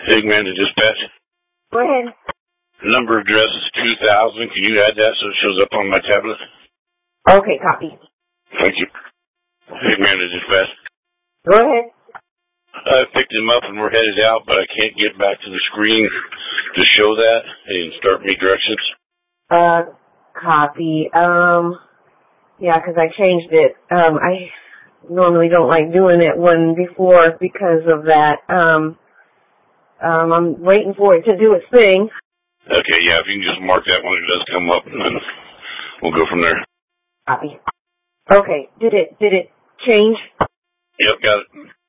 Eggman to dispatch. Go ahead. Number of address is 2000. Can you add that so it shows up on my tablet? Okay, copy. Thank you. Eggman to dispatch. Go ahead. I picked him up and we're headed out, but I can't get back to the screen to show that and start me directions. Copy. Yeah, 'cause I changed it. I normally don't like doing that one before because of that. I'm waiting for it to do its thing. Okay, yeah, if you can just mark that when it does come up, and then we'll go from there. Copy. Okay, did it change? Yep, got it.